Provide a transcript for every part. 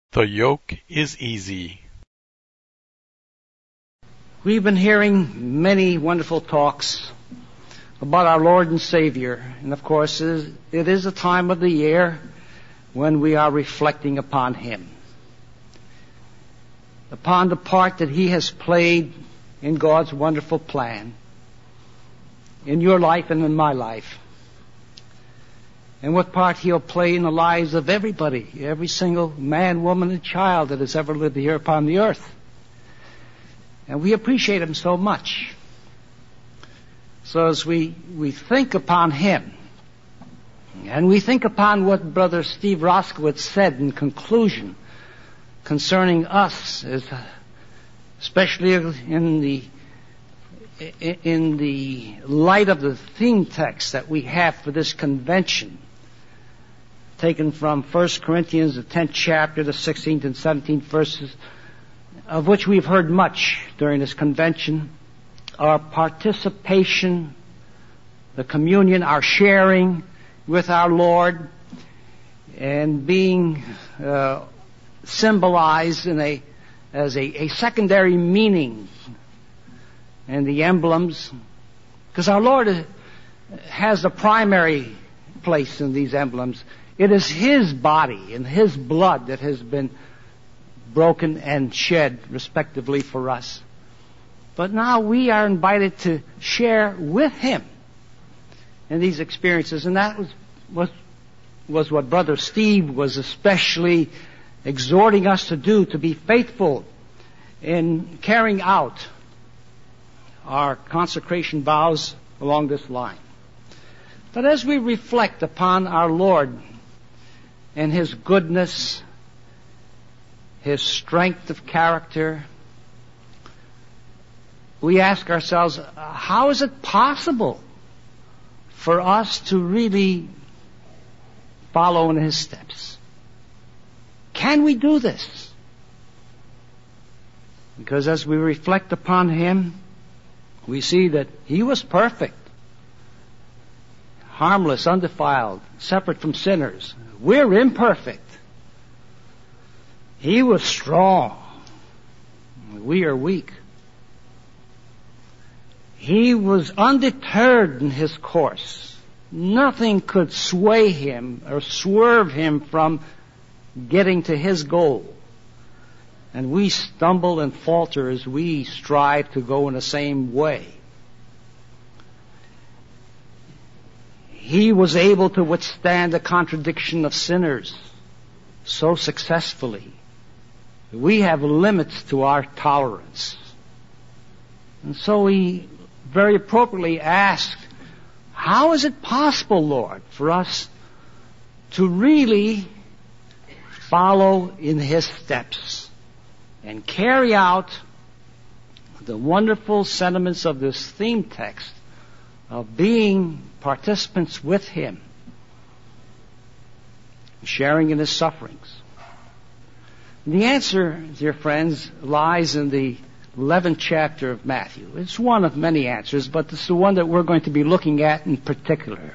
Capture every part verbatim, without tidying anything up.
The yoke is easy. We've been hearing many wonderful talks about our Lord and Savior. And of course, it is a time of the year when we are reflecting upon Him, upon the part that He has played in God's wonderful plan, in your life and in my life, and what part He'll play in the lives of everybody, every single man, woman, and child that has ever lived here upon the earth. And we appreciate Him so much. So as we, we think upon Him, and we think upon what Brother Steve Roskowitz said in conclusion concerning us, as, especially in the in the light of the theme text that we have for this convention, taken from First Corinthians, the tenth chapter, the sixteenth and seventeenth verses, of which we've heard much during this convention. Our participation, the communion, our sharing with our Lord, and being uh, symbolized in a as a, a secondary meaning, and the emblems, because our Lord has the primary place in these emblems. It is His body and His blood that has been broken and shed, respectively, for us. But now we are invited to share with Him in these experiences, and that was was was what Brother Steve was especially exhorting us to do, to be faithful in carrying out our consecration vows along this line. But as we reflect upon our Lord and His goodness, His strength of character, we ask ourselves, how is it possible for us to really follow in His steps? Can we do this? Because as we reflect upon Him, we see that He was perfect, harmless, undefiled, separate from sinners. We're imperfect. He was strong. We are weak. He was undeterred in His course. Nothing could sway Him or swerve Him from getting to His goal. And we stumble and falter as we strive to go in the same way. He was able to withstand the contradiction of sinners so successfully. We have limits to our tolerance. And so we very appropriately asked, how is it possible, Lord, for us to really follow in His steps and carry out the wonderful sentiments of this theme text of being participants with Him, sharing in His sufferings? The answer, dear friends, lies in the eleventh chapter of Matthew. It's one of many answers, but it's the one that we're going to be looking at in particular.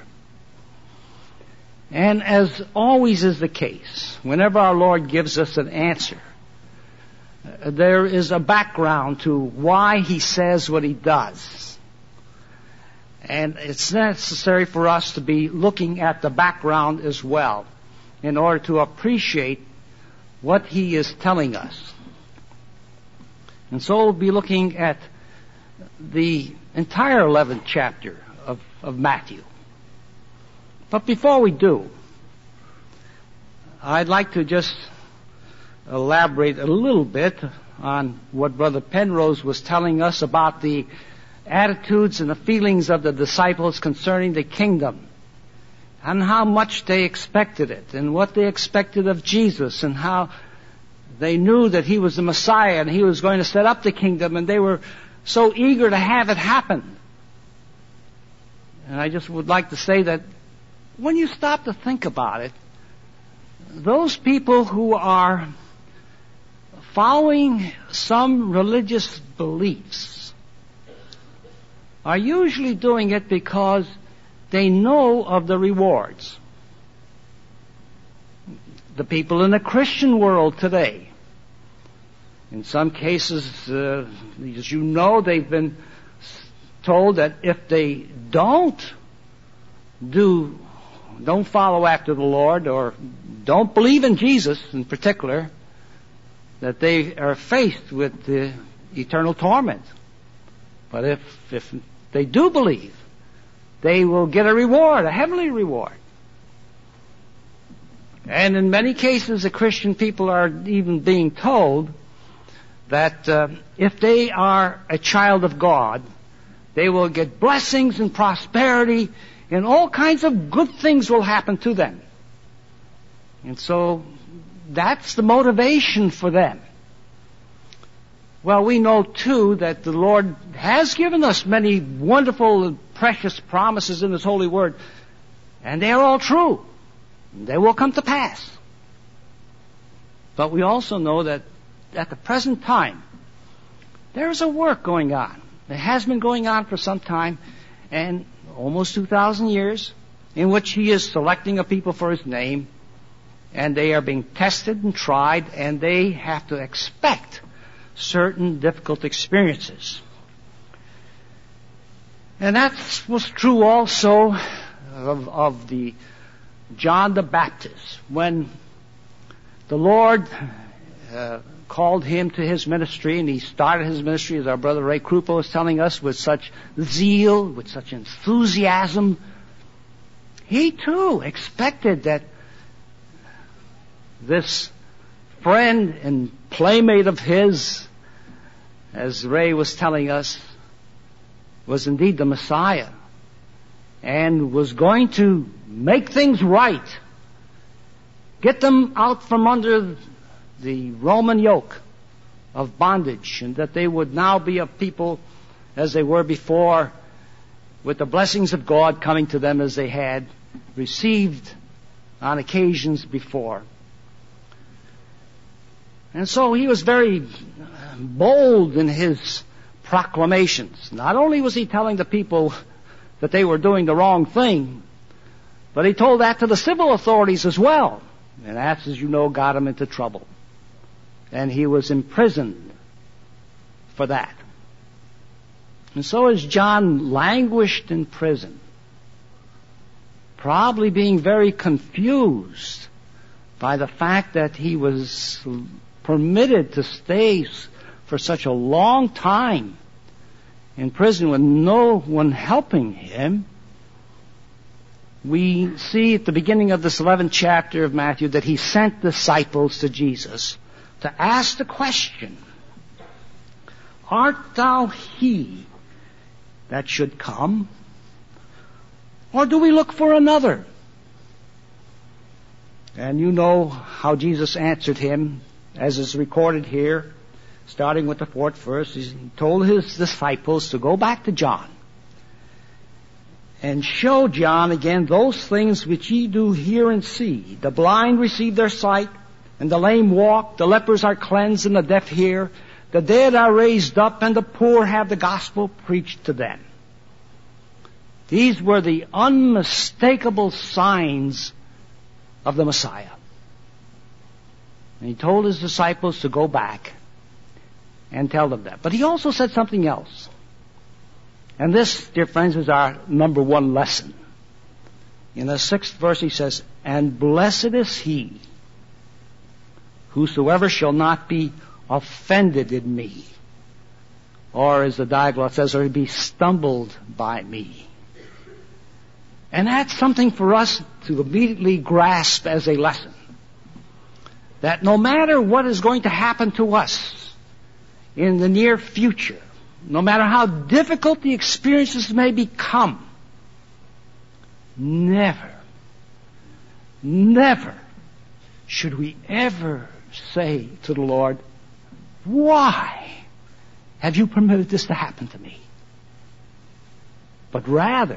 And as always is the case, whenever our Lord gives us an answer, uh, there is a background to why He says what He does. And it's necessary for us to be looking at the background as well in order to appreciate what He is telling us. And so we'll be looking at the entire eleventh chapter of, of Matthew. But before we do, I'd like to just elaborate a little bit on what Brother Penrose was telling us about the attitudes and the feelings of the disciples concerning the kingdom, and how much they expected it, and what they expected of Jesus, and how they knew that He was the Messiah and He was going to set up the kingdom, and they were so eager to have it happen. And I just would like to say that when you stop to think about it, those people who are following some religious beliefs are usually doing it because they know of the rewards. the people in the Christian world today. In some cases, uh, as you know, they've been told that if they don't do, don't follow after the Lord, or don't believe in Jesus in particular, that they are faced with uh, eternal torment. But if, if they do believe, they will get a reward, a heavenly reward. And in many cases, the Christian people are even being told that uh, if they are a child of God, they will get blessings and prosperity, and all kinds of good things will happen to them. And so that's the motivation for them. Well, we know too that the Lord has given us many wonderful and precious promises in His holy word, and they are all true. They will come to pass. But we also know that at the present time, there is a work going on. It has been going on for some time, and almost two thousand years, in which He is selecting a people for His name, and they are being tested and tried, and they have to expect certain difficult experiences. And that was true also of, of the John the Baptist. When the Lord uh, called him to his ministry, and he started his ministry, as our brother Ray Krupa was telling us, with such zeal, with such enthusiasm, he too expected that this friend and playmate of his, as Ray was telling us, was indeed the Messiah, and was going to make things right, get them out from under the Roman yoke of bondage, and that they would now be a people as they were before, with the blessings of God coming to them as they had received on occasions before. And so he was very bold in his proclamations. Not only was he telling the people that they were doing the wrong thing, but he told that to the civil authorities as well. And that, as you know, got him into trouble. And he was imprisoned for that. And so as John languished in prison, probably being very confused by the fact that he was permitted to stay for such a long time in prison with no one helping him, we see at the beginning of this eleventh chapter of Matthew that he sent disciples to Jesus to ask the question, "Art thou he that should come, or do we look for another?" And you know how Jesus answered him, as is recorded here, starting with the fourth verse. He told his disciples to go back to John and show John again those things which ye do hear and see. The blind receive their sight, and the lame walk, the lepers are cleansed, and the deaf hear, the dead are raised up, and the poor have the gospel preached to them. These were the unmistakable signs of the Messiah. And he told his disciples to go back and tell them that. But he also said something else. And this, dear friends, is our number one lesson. In the sixth verse he says, "And blessed is he whosoever shall not be offended in me," or as the Diaglott says, or be stumbled by me. And that's something for us to immediately grasp as a lesson. That no matter what is going to happen to us in the near future, no matter how difficult the experiences may become, never, never should we ever say to the Lord, "Why have you permitted this to happen to me?" But rather,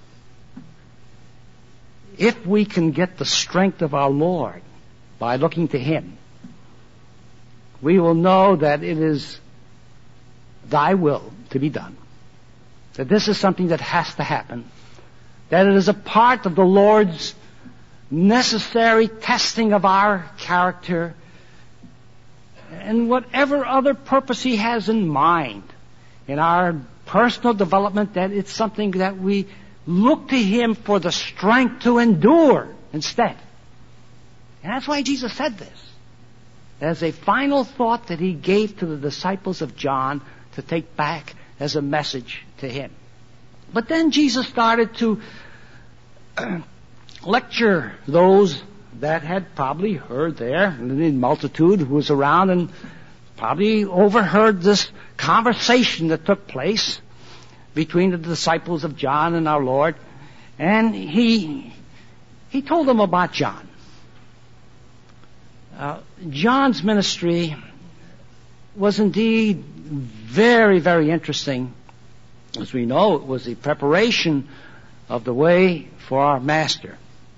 if we can get the strength of our Lord by looking to Him, we will know that it is Thy will to be done. That this is something that has to happen. That it is a part of the Lord's necessary testing of our character, and whatever other purpose He has in mind in our personal development, that it's something that we look to Him for the strength to endure instead. And that's why Jesus said this, as a final thought that He gave to the disciples of John to take back as a message to him. But then Jesus started to lecture those that had probably heard there, the multitude who was around and probably overheard this conversation that took place between the disciples of John and our Lord. And he he told them about John. Uh, John's ministry was indeed very, very interesting. As we know, it was the preparation of the way for our Master.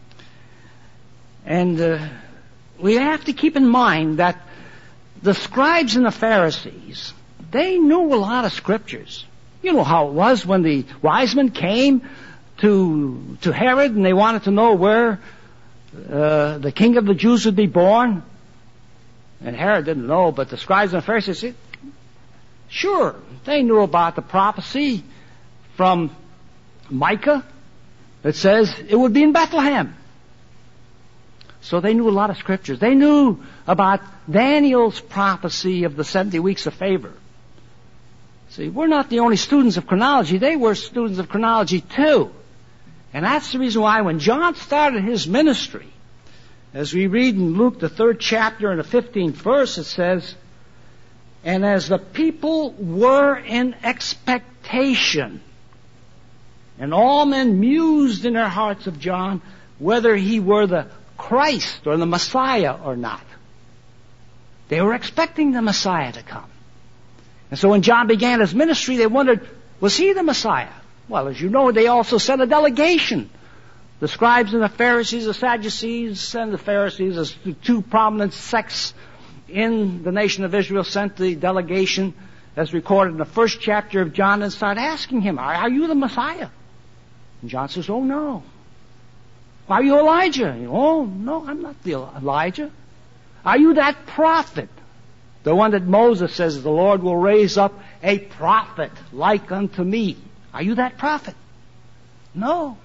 And uh, we have to keep in mind that the scribes and the Pharisees, they knew a lot of scriptures. You know how it was when the wise men came to to Herod and they wanted to know where uh, the king of the Jews would be born. And Herod didn't know, but the scribes and the Pharisees said, sure, they knew about the prophecy from Micah that says it would be in Bethlehem. So they knew a lot of scriptures. They knew about Daniel's prophecy of the seventy weeks of favor. See, we're not the only students of chronology. They were students of chronology too. And that's the reason why when John started his ministry, as we read in Luke, the third chapter and the fifteenth verse, it says, and as the people were in expectation, and all men mused in their hearts of John, whether he were the Christ or the Messiah or not. They were expecting the Messiah to come. And so when John began his ministry, they wondered, was he the Messiah? Well, as you know, they also sent a delegation. The scribes and the Pharisees, the Sadducees and the Pharisees, as the two prominent sects in the nation of Israel, sent the delegation, as recorded in the first chapter of John, and started asking him, are, are you the Messiah? And John says, oh no. Are you Elijah? Oh no, I'm not the Elijah. Are you that prophet? The one that Moses says the Lord will raise up a prophet like unto me. Are you that prophet? No.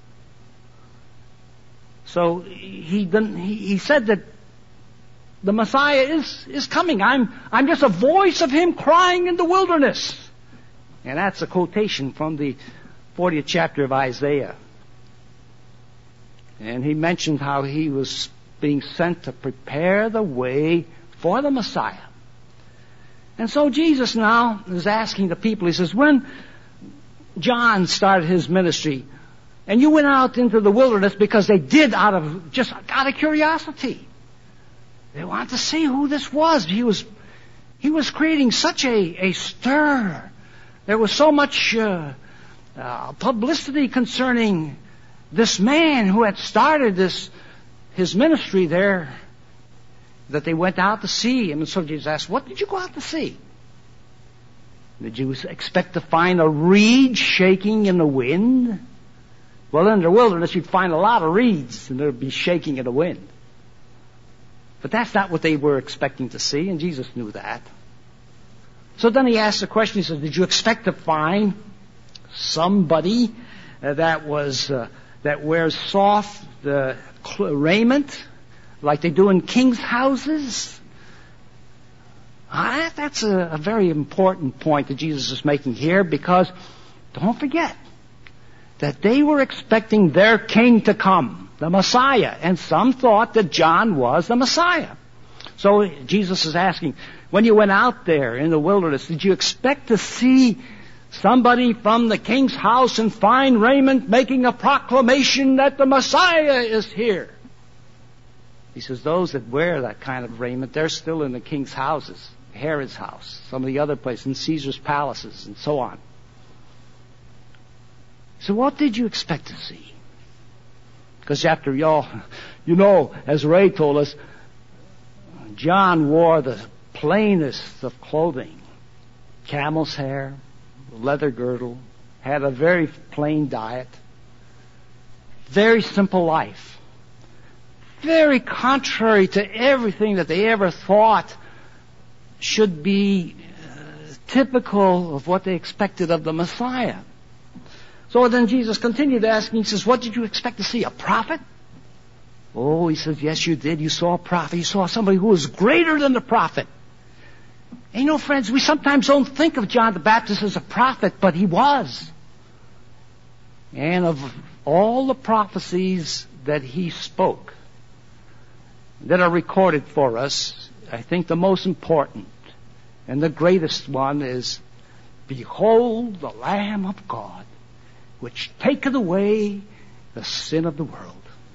So he didn't, he, he said that the Messiah is, is coming. I'm, I'm just a voice of him crying in the wilderness. And that's a quotation from the fortieth chapter of Isaiah. And he mentioned how he was being sent to prepare the way for the Messiah. And so Jesus now is asking the people, he says, when John started his ministry, and you went out into the wilderness because they did out of, just out of curiosity. They wanted to see who this was. He was, he was creating such a, a stir. There was so much uh, uh, publicity concerning this man who had started this, his ministry there, that they went out to see him. And so Jesus asked, what did you go out to see? Did you expect to find a reed shaking in the wind? Well, in the wilderness, you'd find a lot of reeds, and they'd be shaking in the wind. But that's not what they were expecting to see, and Jesus knew that. So then he asked the question, he says, did you expect to find somebody uh, that was uh, that wears soft uh, raiment, like they do in king's houses? Uh, that's a, a very important point that Jesus is making here, because don't forget that they were expecting their king to come, the Messiah, and some thought that John was the Messiah. So Jesus is asking, when you went out there in the wilderness, did you expect to see somebody from the king's house in fine raiment making a proclamation that the Messiah is here? He says, those that wear that kind of raiment, they're still in the king's houses, Herod's house, some of the other places, in Caesar's palaces, and so on. So what did you expect to see? Because after y'all, you know, as Ray told us, John wore the plainest of clothing. Camel's hair, leather girdle, had a very plain diet, very simple life. very contrary to everything that they ever thought should be uh, typical of what they expected of the Messiah. So then Jesus continued asking, he says, what did you expect to see? A prophet? Oh, he says, yes, you did. You saw a prophet. You saw somebody who was greater than the prophet. And you know, friends, we sometimes don't think of John the Baptist as a prophet, but he was. And of all the prophecies that he spoke that are recorded for us, I think the most important and the greatest one is, behold the Lamb of God, which taketh away the sin of the world.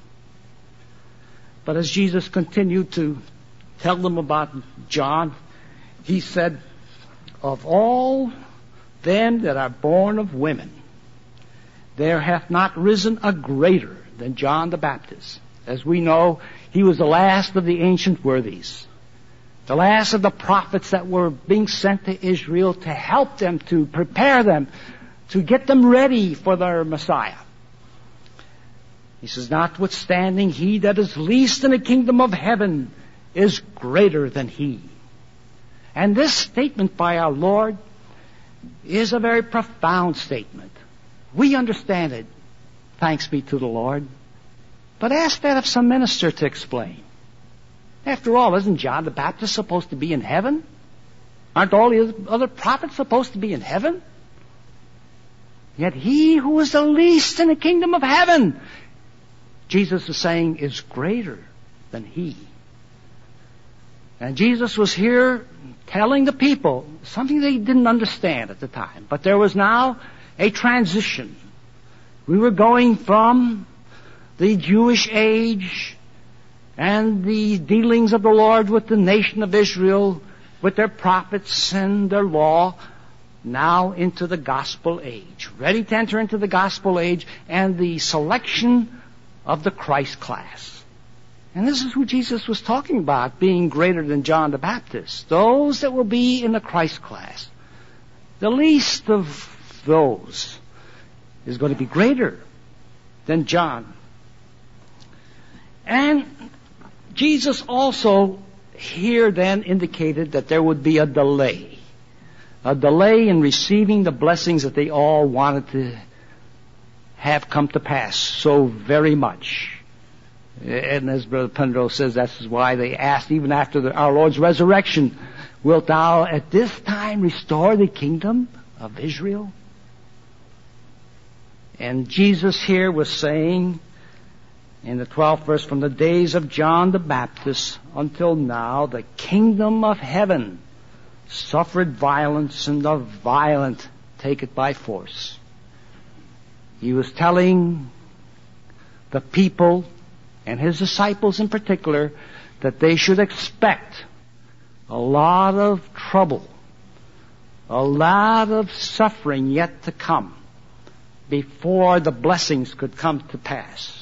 But as Jesus continued to tell them about John, he said, of all them that are born of women, there hath not risen a greater than John the Baptist. As we know, he was the last of the ancient worthies, the last of the prophets that were being sent to Israel to help them, to prepare them, to get them ready for their Messiah. He says, notwithstanding, he that is least in the kingdom of heaven is greater than he. And this statement by our Lord is a very profound statement. We understand it, thanks be to the Lord. But ask that of some minister to explain. After all, isn't John the Baptist supposed to be in heaven? Aren't all the other prophets supposed to be in heaven? Yet he who is the least in the kingdom of heaven, Jesus is saying, is greater than he. And Jesus was here telling the people something they didn't understand at the time. But there was now a transition. We were going from the Jewish age and the dealings of the Lord with the nation of Israel, with their prophets and their law, now into the gospel age. Ready to enter into the gospel age and the selection of the Christ class. And this is who Jesus was talking about, being greater than John the Baptist. Those that will be in the Christ class. The least of those is going to be greater than John. And Jesus also here then indicated that there would be a delay. A delay in receiving the blessings that they all wanted to have come to pass so very much. And as Brother Penrose says, that's why they asked, even after the, our Lord's resurrection, wilt thou at this time restore the kingdom of Israel? And Jesus here was saying in the twelfth verse, from the days of John the Baptist until now, the kingdom of heaven suffered violence, and the violent take it by force. He was telling the people, and his disciples in particular, that they should expect a lot of trouble, a lot of suffering yet to come before the blessings could come to pass.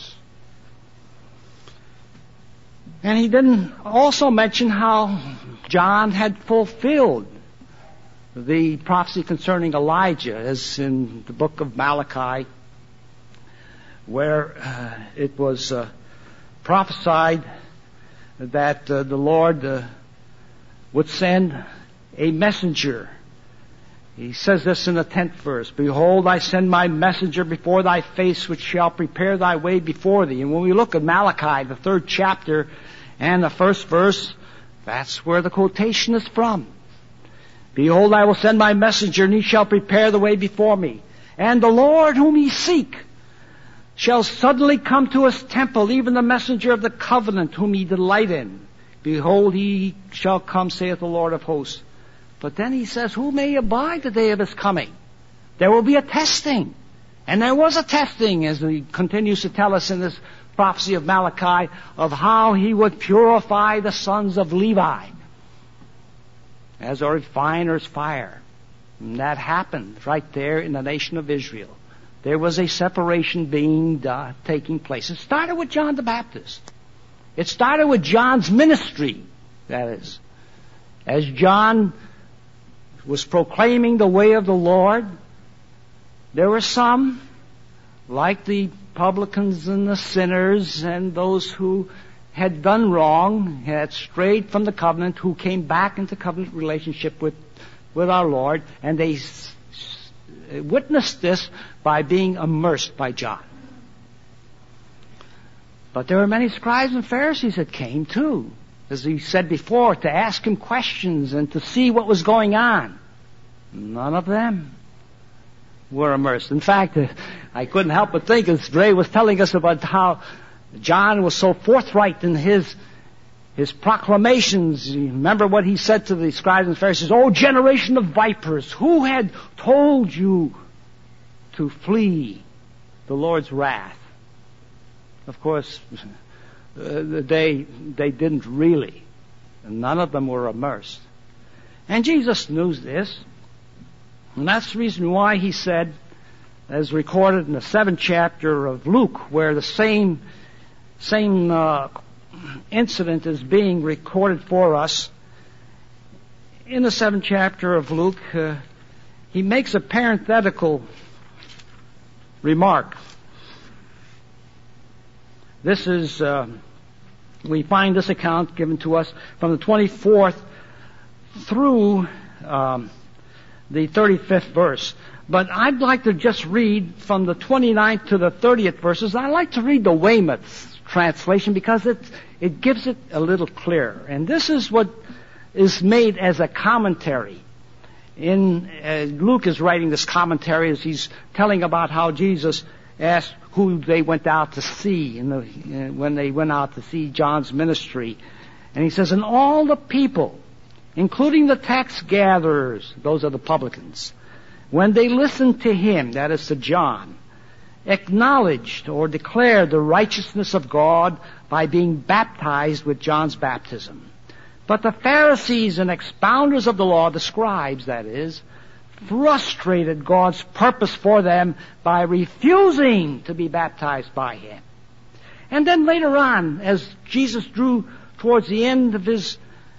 And he didn't also mention how John had fulfilled the prophecy concerning Elijah, as in the book of Malachi, where uh, it was uh, prophesied that uh, the Lord uh, would send a messenger. He says this in the tenth verse, behold, I send my messenger before thy face, which shall prepare thy way before thee. And when we look at Malachi, the third chapter, and the first verse, that's where the quotation is from. Behold, I will send my messenger, and he shall prepare the way before me. And the Lord whom ye seek shall suddenly come to his temple, even the messenger of the covenant whom ye delight in. Behold, he shall come, saith the Lord of hosts. But then he says, who may abide the day of his coming? There will be a testing. And there was a testing, as he continues to tell us in this prophecy of Malachi, of how he would purify the sons of Levi as a refiner's fire. And that happened right there in the nation of Israel. There was a separation being uh, taking place. It started with John the Baptist. It started with John's ministry, that is. As John was proclaiming the way of the Lord, there were some, like the publicans and the sinners and those who had done wrong, had strayed from the covenant, who came back into covenant relationship with, with our Lord, and they s- s- witnessed this by being immersed by John. But there were many scribes and Pharisees that came too, as he said before, to ask him questions and to see what was going on. None of them were immersed. In fact, uh, I couldn't help but think, as Ray was telling us about how John was so forthright in his his proclamations. You remember what he said to the scribes and Pharisees? "O generation of vipers, who had told you to flee the Lord's wrath?" Of course, uh, they they didn't really. None of them were immersed. And Jesus knew this. And that's the reason why he said, as recorded in the seventh chapter of Luke, where the same same uh, incident is being recorded for us. In the seventh chapter of Luke, uh, he makes a parenthetical remark. This is, uh, we find this account given to us from the twenty-fourth through um, the thirty-fifth verse. But I'd like to just read from the twenty-ninth to the thirtieth verses. I'd like to read the Weymouth translation because it it gives it a little clearer. And this is what is made as a commentary. In uh, Luke is writing this commentary as he's telling about how Jesus asked who they went out to see in the, uh, when they went out to see John's ministry. And he says, "And all the people, including the tax gatherers," those are the publicans, "when they listened to him," that is to John, "acknowledged or declared the righteousness of God by being baptized with John's baptism. But the Pharisees and expounders of the law, the scribes that is, frustrated God's purpose for them by refusing to be baptized by him." And then later on, as Jesus drew towards the end of his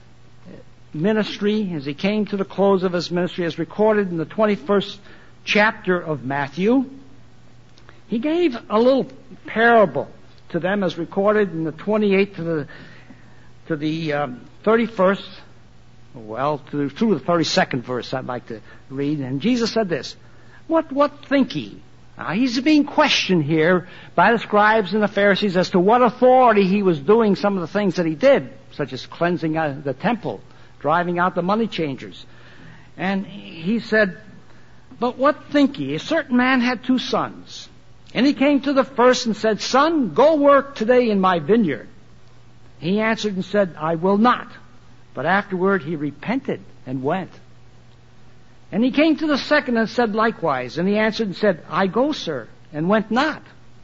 ministry, as he came to the close of his ministry, as recorded in the twenty-first chapter of Matthew, he gave a little parable to them, as recorded in the twenty-eighth to the to the um, thirty-first, well, to, through the thirty-second verse I'd like to read. And Jesus said this, What what think ye? Now, he's being questioned here by the scribes and the Pharisees as to what authority he was doing some of the things that he did, such as cleansing out the temple, driving out the money changers. And he said, "But what think ye? A certain man had two sons. And he came to the first and said, Son, go work today in my vineyard. He answered and said, I will not. But afterward he repented and went. And he came to the second and said likewise. And he answered and said, I go, sir, and went not.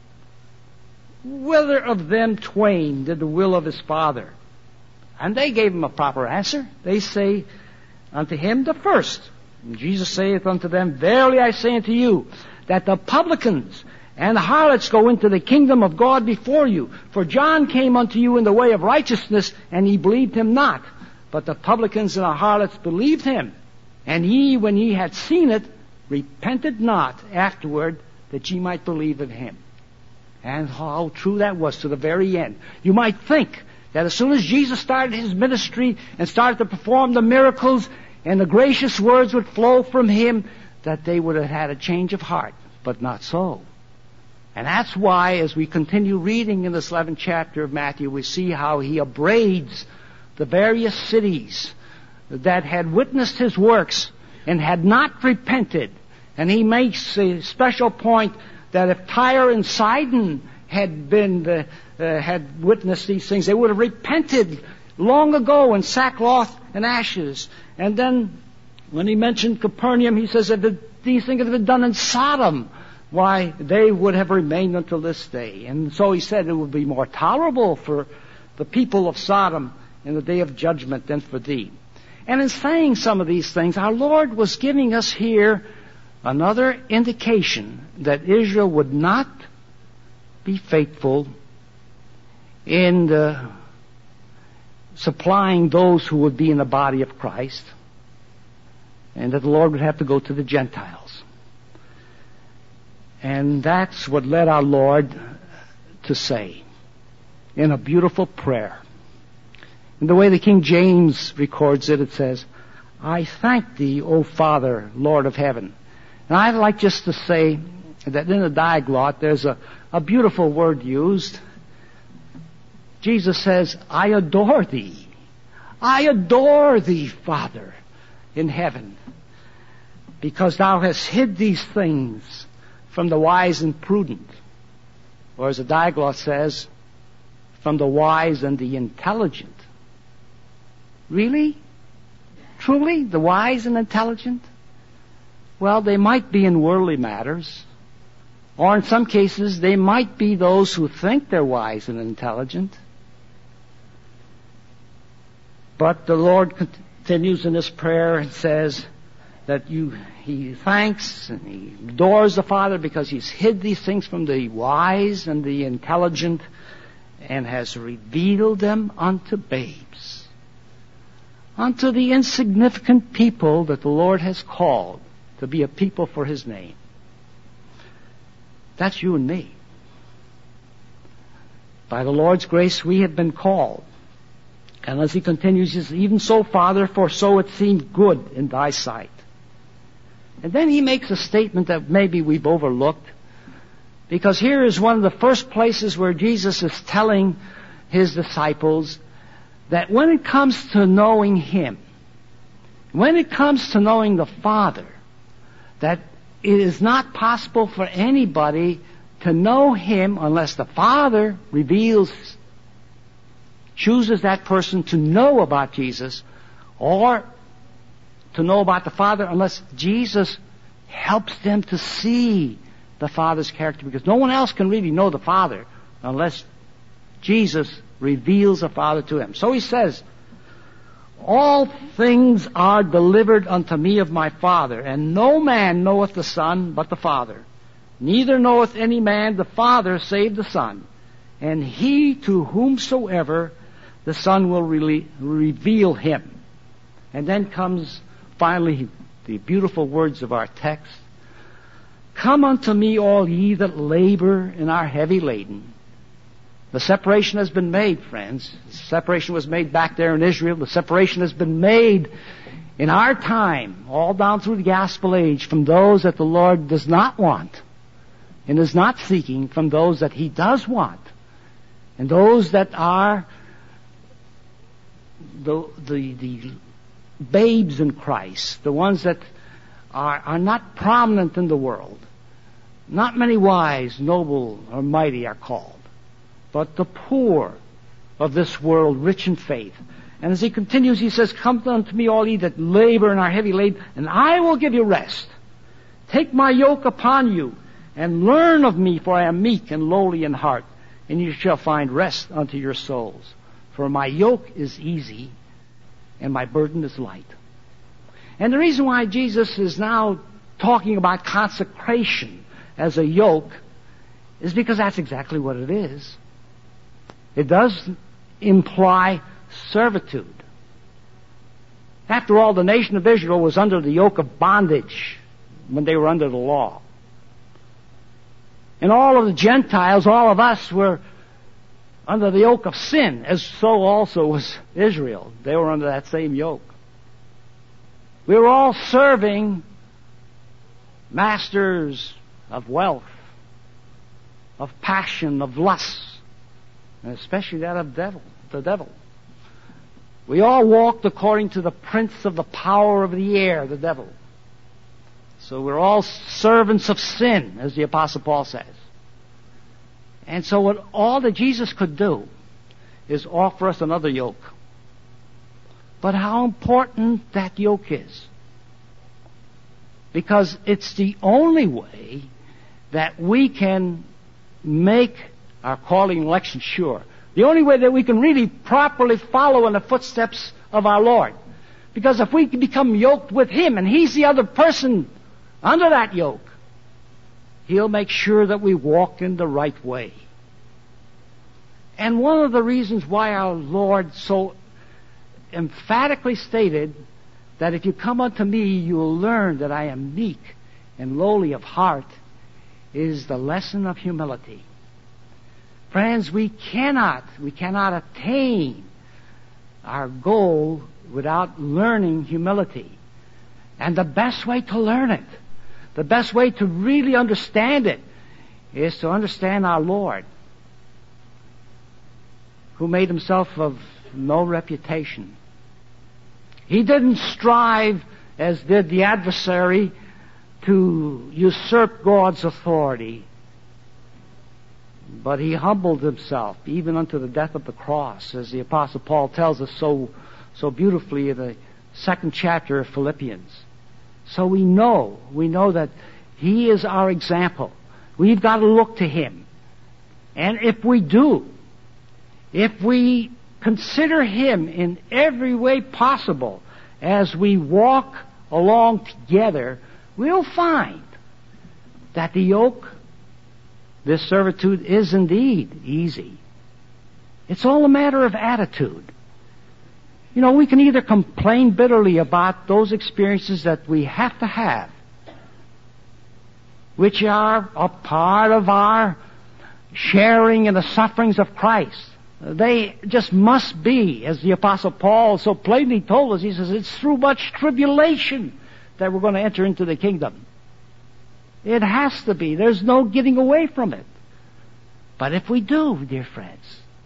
Whither of them twain did the will of his father? And they gave him a proper answer. They say unto him, the first. And Jesus saith unto them, Verily I say unto you, that the publicans and the harlots go into the kingdom of God before you. For John came unto you in the way of righteousness, and ye believed him not. But the publicans and the harlots believed him. And ye, when ye had seen it, repented not afterward, that ye might believe in him. And how true that was to the very end. You might think that as soon as Jesus started his ministry and started to perform the miracles, and the gracious words would flow from him, that they would have had a change of heart. But not so. And that's why, as we continue reading in this eleventh chapter of Matthew, we see how he upbraids the various cities that had witnessed his works and had not repented. And he makes a special point that if Tyre and Sidon had been the, uh, had witnessed these things, they would have repented long ago in sackcloth and ashes. And then when he mentioned Capernaum, he says that these things had been done in Sodom. Why, they would have remained until this day. And so he said it would be more tolerable for the people of Sodom in the day of judgment than for thee. And in saying some of these things, our Lord was giving us here another indication that Israel would not be faithful in the supplying those who would be in the body of Christ, and that the Lord would have to go to the Gentiles. And that's what led our Lord to say in a beautiful prayer. In the way the King James records it, it says, I thank thee, O Father, Lord of heaven. And I'd like just to say that in the Diaglott there's a, a beautiful word used. Jesus says, I adore thee. I adore thee, Father, in heaven, because thou hast hid these things from the wise and prudent. Or as the Diaglott says, from the wise and the intelligent. Really? Truly? The wise and intelligent? Well, they might be in worldly matters. Or in some cases, they might be those who think they're wise and intelligent. But the Lord continues in this prayer and says that you, He thanks and He adores the Father because He's hid these things from the wise and the intelligent and has revealed them unto babes, unto the insignificant people that the Lord has called to be a people for His name. That's you and me. By the Lord's grace we have been called. And as he continues, he says, even so, Father, for so it seemed good in thy sight. And then he makes a statement that maybe we've overlooked, because here is one of the first places where Jesus is telling his disciples that when it comes to knowing him, when it comes to knowing the Father, that it is not possible for anybody to know him unless the Father reveals, chooses that person to know about Jesus, or to know about the Father unless Jesus helps them to see the Father's character, because no one else can really know the Father unless Jesus reveals the Father to him. So he says, all things are delivered unto me of my Father, and no man knoweth the Son but the Father. Neither knoweth any man the Father save the Son, and he to whomsoever the Son will re- reveal him. And then comes finally the beautiful words of our text. Come unto me, all ye that labor and are heavy laden. The separation has been made, friends. The separation was made back there in Israel. The separation has been made in our time, all down through the gospel age, from those that the Lord does not want and is not seeking, from those that he does want. And those that are the, the, the babes in Christ, the ones that are, are not prominent in the world. Not many wise, noble, or mighty are called, but the poor of this world, rich in faith. And as he continues, he says, come unto me, all ye that labor and are heavy laden, and I will give you rest. Take my yoke upon you, and learn of me, for I am meek and lowly in heart, and you shall find rest unto your souls. For my yoke is easy, and my burden is light. And the reason why Jesus is now talking about consecration as a yoke is because that's exactly what it is. It does imply servitude. After all, the nation of Israel was under the yoke of bondage when they were under the law. And all of the Gentiles, all of us, were under the yoke of sin, as so also was Israel. They were under that same yoke. We were all serving masters of wealth, of passion, of lust, and especially that of devil, the devil. We all walked according to the prince of the power of the air, the devil. So we're all servants of sin, as the Apostle Paul says. And so what all that Jesus could do is offer us another yoke. But how important that yoke is. Because it's the only way that we can make our calling and election sure. The only way that we can really properly follow in the footsteps of our Lord. Because if we become yoked with him and he's the other person under that yoke, he'll make sure that we walk in the right way. And one of the reasons why our Lord so emphatically stated that if you come unto me, you will learn that I am meek and lowly of heart, is the lesson of humility. Friends, we cannot, we cannot attain our goal without learning humility. And the best way to learn it, the best way to really understand it, is to understand our Lord, who made himself of no reputation. He didn't strive, as did the adversary, to usurp God's authority, but he humbled himself even unto the death of the cross, as the Apostle Paul tells us so so beautifully in the second chapter of Philippians. So we know, we know that he is our example. We've got to look to him. And if we do, if we consider him in every way possible as we walk along together, we'll find that the yoke, this servitude, is indeed easy. It's all a matter of attitude. You know, we can either complain bitterly about those experiences that we have to have, which are a part of our sharing in the sufferings of Christ. They just must be, as the Apostle Paul so plainly told us. He says, it's through much tribulation that we're going to enter into the kingdom. It has to be. There's no getting away from it. But if we do, dear friends,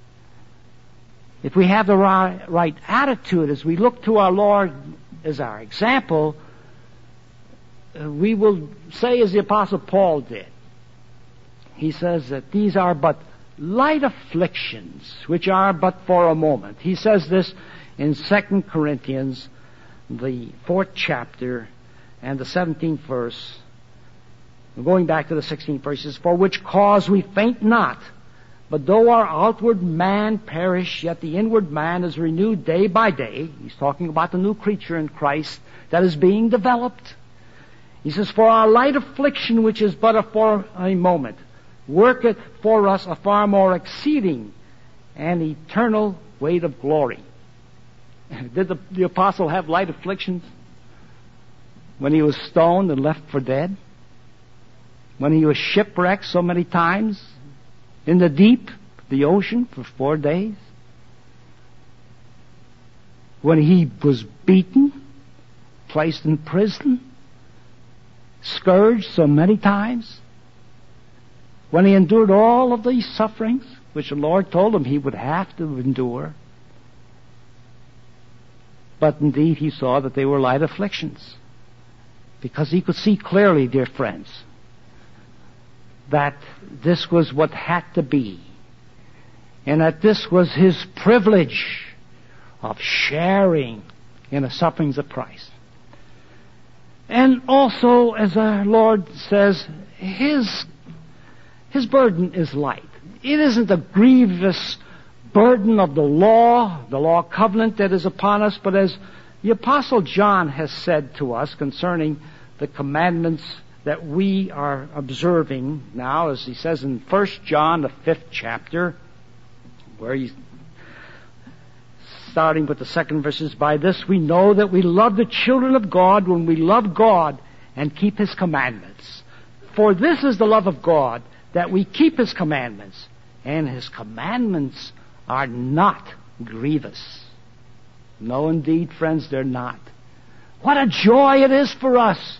if we have the right, right attitude as we look to our Lord as our example, uh, we will say as the Apostle Paul did. He says that these are but light afflictions, which are but for a moment. He says this in Second Corinthians, the fourth chapter, and the seventeenth verse. Going back to the sixteenth verse, he says, for which cause we faint not, but though our outward man perish, yet the inward man is renewed day by day. He's talking about the new creature in Christ that is being developed. He says, for our light affliction, which is but a for a moment, worketh for us a far more exceeding and eternal weight of glory. Did the, the apostle have light afflictions when he was stoned and left for dead? When he was shipwrecked so many times in the deep, the ocean, for four days? When he was beaten, placed in prison, scourged so many times? When he endured all of these sufferings, which the Lord told him he would have to endure? But indeed he saw that they were light afflictions, because he could see clearly, dear friends, that this was what had to be, and that this was his privilege of sharing in the sufferings of Christ. And also, as our Lord says, his his burden is light. It isn't a grievous burden of the law, the law covenant that is upon us, but as the Apostle John has said to us concerning the commandments that we are observing now, as he says in First John, the fifth chapter, where he's starting with the second verses, by this we know that we love the children of God when we love God and keep his commandments. For this is the love of God, that we keep his commandments, and his commandments are not grievous. No, indeed, friends, they're not. What a joy it is for us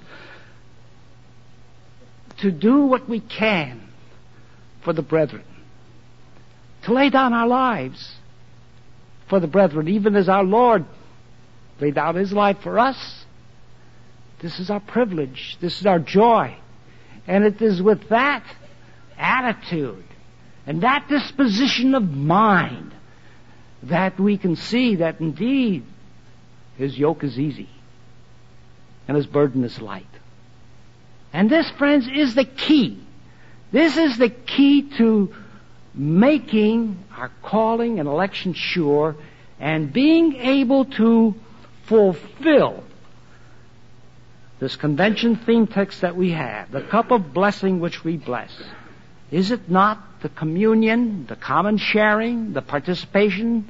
to do what we can for the brethren, to lay down our lives for the brethren, even as our Lord laid down his life for us. This is our privilege. This is our joy. And it is with that attitude and that disposition of mind that we can see that indeed his yoke is easy and his burden is light. And this, friends, is the key. This is the key to making our calling and election sure and being able to fulfill this convention theme text that we have, the cup of blessing which we bless. Is it not the communion, the common sharing, the participation,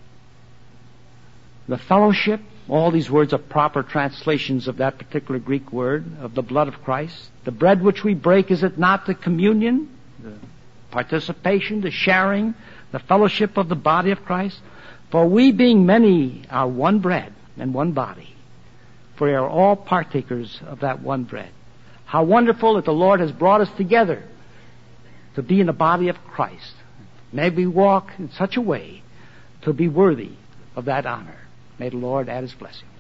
the fellowship? All these words are proper translations of that particular Greek word, of the blood of Christ. The bread which we break, is it not the communion, the participation, the sharing, the fellowship of the body of Christ. For we being many are one bread and one body, for we are all partakers of that one bread. How wonderful that the Lord has brought us together to be in the body of Christ. May we walk in such a way to be worthy of that honor. May the Lord add His blessing.